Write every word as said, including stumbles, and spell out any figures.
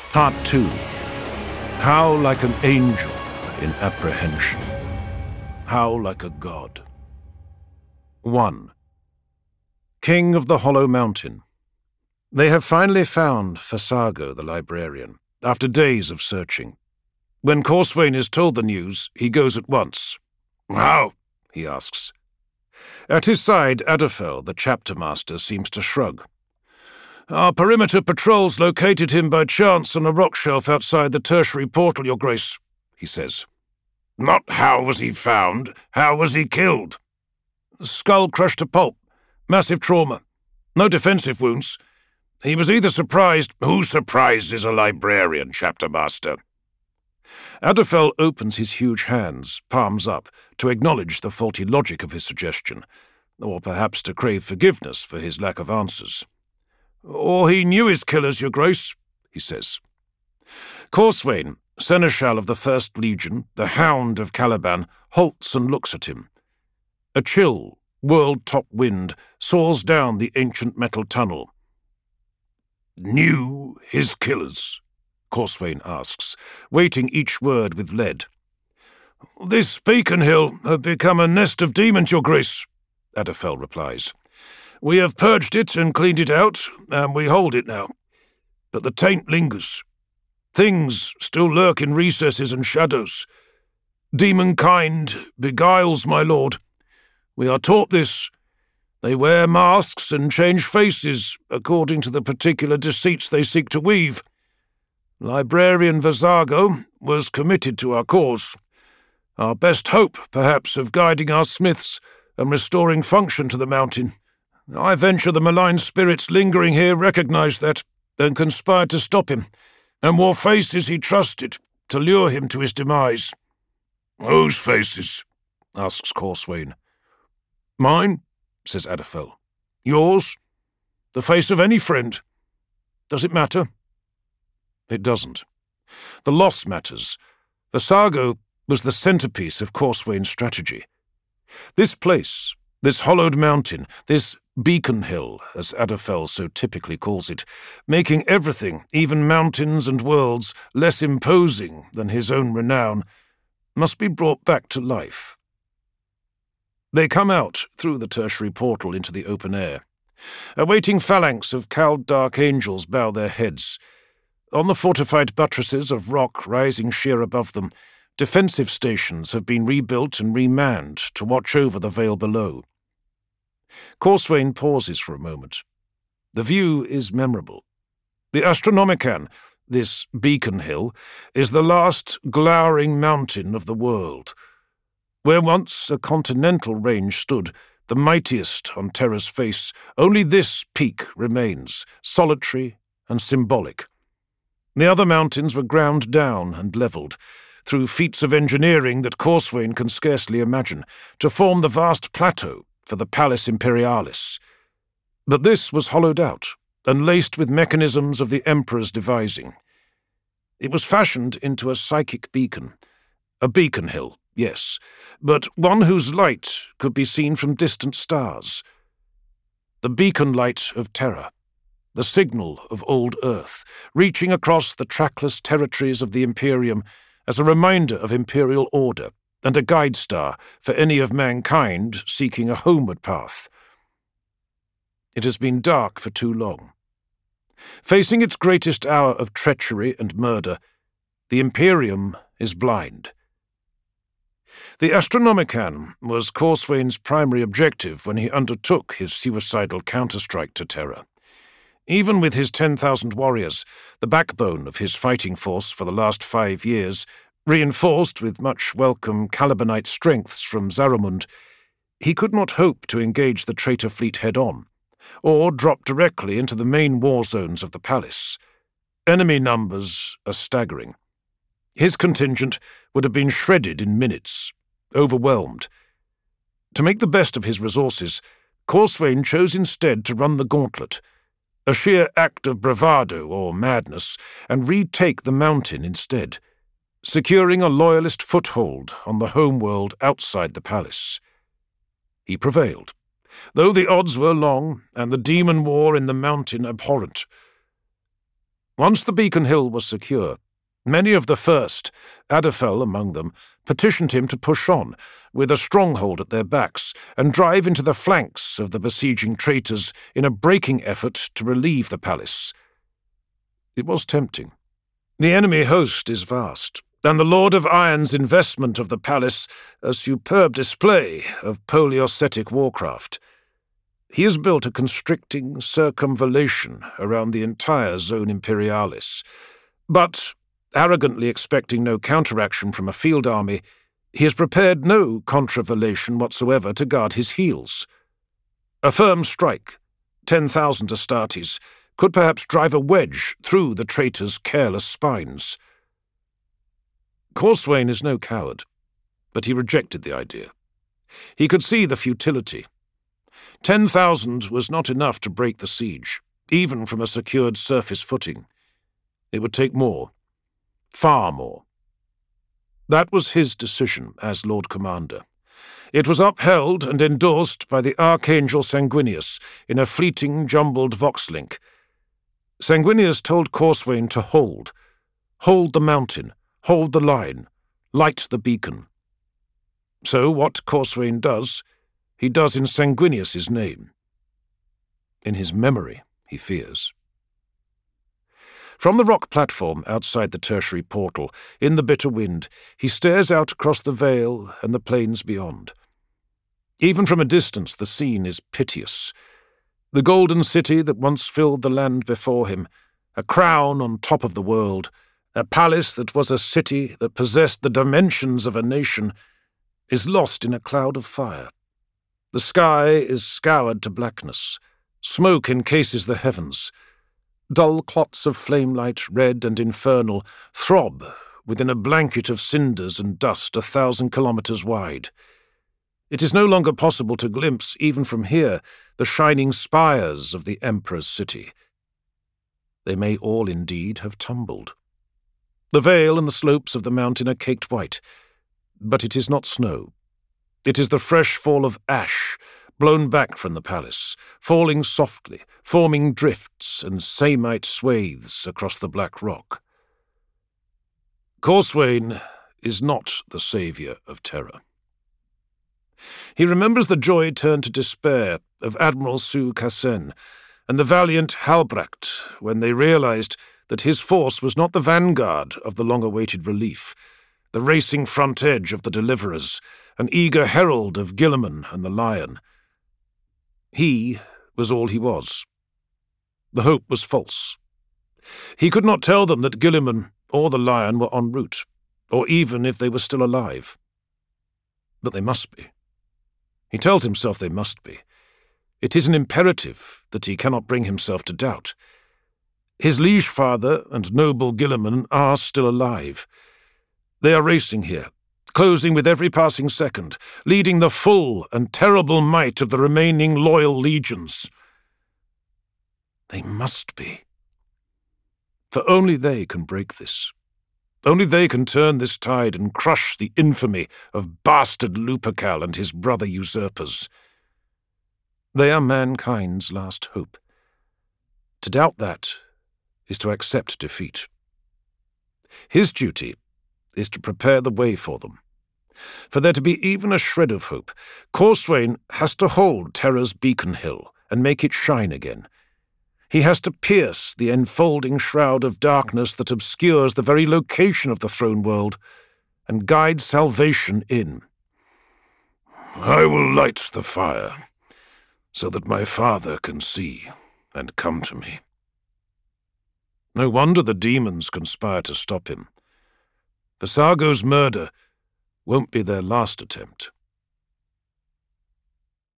Part two. How like an angel in apprehension. How like a god. one. King of the Hollow Mountain. They have finally found Fasago the librarian, after days of searching. When Corswain is told the news, he goes at once. "How?" he asks. At his side, Adderfell, the chapter master, seems to shrug. "Our perimeter patrols located him by chance on a rock shelf outside the tertiary portal, Your Grace," he says. "Not how was he found, how was he killed?" "Skull crushed to pulp. Massive trauma. No defensive wounds. He was either surprised—" "Who surprises a librarian, chapter master?" Adderfell opens his huge hands, palms up, to acknowledge the faulty logic of his suggestion, or perhaps to crave forgiveness for his lack of answers. "Or he knew his killers, Your Grace," he says. Corswain, seneschal of the First Legion, the Hound of Caliban, halts and looks at him. A chill, world-top wind soars down the ancient metal tunnel. "Knew his killers?" Corswain asks, weighting each word with lead. "This Beacon Hill had become a nest of demons, Your Grace," Adderfell replies. "We have purged it and cleaned it out, and we hold it now. But the taint lingers. Things still lurk in recesses and shadows. Demonkind beguiles, my lord. We are taught this. They wear masks and change faces according to the particular deceits they seek to weave. Librarian Fasago was committed to our cause. Our best hope, perhaps, of guiding our smiths and restoring function to the mountain. I venture the malign spirits lingering here recognized that, and conspired to stop him, and wore faces he trusted to lure him to his demise." "Whose faces?" asks Corswain. "Mine," says Adderfell. "Yours? The face of any friend. Does it matter?" It doesn't. The loss matters. Fasago was the centerpiece of Corswain's strategy. This place, this hollowed mountain, this Beacon Hill, as Adderfell so typically calls it, making everything, even mountains and worlds, less imposing than his own renown, must be brought back to life. They come out through the tertiary portal into the open air. A waiting phalanx of cowled dark angels bow their heads. On the fortified buttresses of rock rising sheer above them, defensive stations have been rebuilt and remanned to watch over the vale below. Corswain pauses for a moment. The view is memorable. The Astronomican, this Beacon Hill, is the last glowering mountain of the world. Where once a continental range stood, the mightiest on Terra's face, only this peak remains, solitary and symbolic. The other mountains were ground down and levelled, through feats of engineering that Corswain can scarcely imagine, to form the vast plateau for the Palus Imperialis. But this was hollowed out and laced with mechanisms of the Emperor's devising. It was fashioned into a psychic beacon. A beacon hill, yes, but one whose light could be seen from distant stars. The beacon light of Terra. The signal of old Earth, reaching across the trackless territories of the Imperium as a reminder of imperial order and a guide star for any of mankind seeking a homeward path. It has been dark for too long. Facing its greatest hour of treachery and murder, the Imperium is blind. The Astronomican was Corswain's primary objective when he undertook his suicidal counterstrike to Terra. Even with his ten thousand warriors, the backbone of his fighting force for the last five years, reinforced with much welcome Calibanite strengths from Zaramund, he could not hope to engage the traitor fleet head-on, or drop directly into the main war zones of the palace. Enemy numbers are staggering. His contingent would have been shredded in minutes, overwhelmed. To make the best of his resources, Corswain chose instead to run the gauntlet, a sheer act of bravado or madness, and retake the mountain instead, securing a loyalist foothold on the homeworld outside the palace. He prevailed, though the odds were long and the demon war in the mountain abhorrent. Once the Beacon Hill was secure, many of the first, Adderfell among them, petitioned him to push on, with a stronghold at their backs, and drive into the flanks of the besieging traitors in a breaking effort to relieve the palace. It was tempting. The enemy host is vast, and the Lord of Iron's investment of the palace a superb display of Poliossetic warcraft. He has built a constricting circumvallation around the entire Zone Imperialis, but, arrogantly expecting no counteraction from a field army, he has prepared no contravallation whatsoever to guard his heels. A firm strike, ten thousand Astartes, could perhaps drive a wedge through the traitors' careless spines. Corswain is no coward, but he rejected the idea. He could see the futility. Ten thousand was not enough to break the siege, even from a secured surface footing. It would take more, far more. That was his decision as Lord Commander. It was upheld and endorsed by the Archangel Sanguinius in a fleeting, jumbled vox-link. Sanguinius told Corswain to hold. Hold the mountain, hold the line, light the beacon. So what Corswain does, he does in Sanguinius's name. In his memory, he fears. From the rock platform outside the tertiary portal, in the bitter wind, he stares out across the vale and the plains beyond. Even from a distance, the scene is piteous. The golden city that once filled the land before him, a crown on top of the world, a palace that was a city that possessed the dimensions of a nation, is lost in a cloud of fire. The sky is scoured to blackness. Smoke encases the heavens. Dull clots of flamelight, red and infernal, throb within a blanket of cinders and dust a thousand kilometers wide. It is no longer possible to glimpse, even from here, the shining spires of the Emperor's city. They may all indeed have tumbled. The vale and the slopes of the mountain are caked white, but it is not snow. It is the fresh fall of ash, blown back from the palace, falling softly, forming drifts and samite swathes across the black rock. Corswain is not the saviour of terror. He remembers the joy turned to despair of Admiral Sue Cassen and the valiant Halbracht when they realized that his force was not the vanguard of the long-awaited relief, the racing front edge of the deliverers, an eager herald of Guilliman and the Lion. He was all he was. The hope was false. He could not tell them that Guilliman or the Lion were en route, or even if they were still alive. But they must be. He tells himself they must be. It is an imperative that he cannot bring himself to doubt. His liege father and noble Guilliman are still alive. They are racing here, closing with every passing second, leading the full and terrible might of the remaining loyal legions. They must be. For only they can break this. Only they can turn this tide and crush the infamy of bastard Lupercal and his brother usurpers. They are mankind's last hope. To doubt that is to accept defeat. His duty is to prepare the way for them. For there to be even a shred of hope, Corswain has to hold Terror's Beacon Hill and make it shine again. He has to pierce the enfolding shroud of darkness that obscures the very location of the throne world and guide salvation in. I will light the fire so that my father can see and come to me. No wonder the demons conspire to stop him. Visago's murder won't be their last attempt.